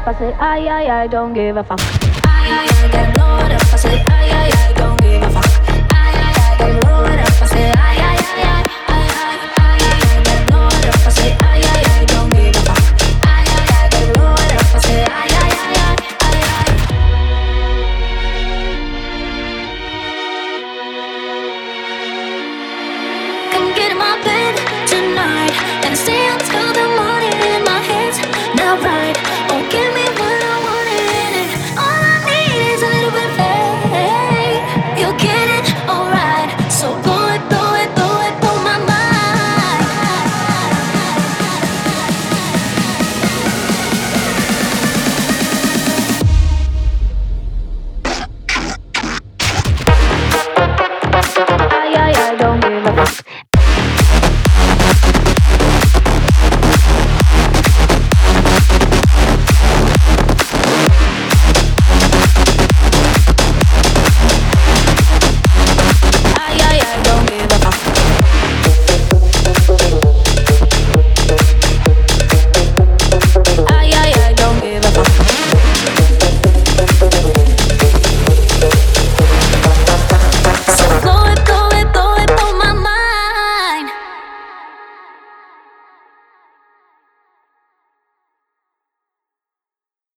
up, I say I don't give a fuck. I get blow it up, I say I don't give a fuck. I get blow it up, I say I get blow it up, I say I don't give a fuck. I get blow it up, I say I. Come get in my bed tonight and stay until the morning in my head. Now right.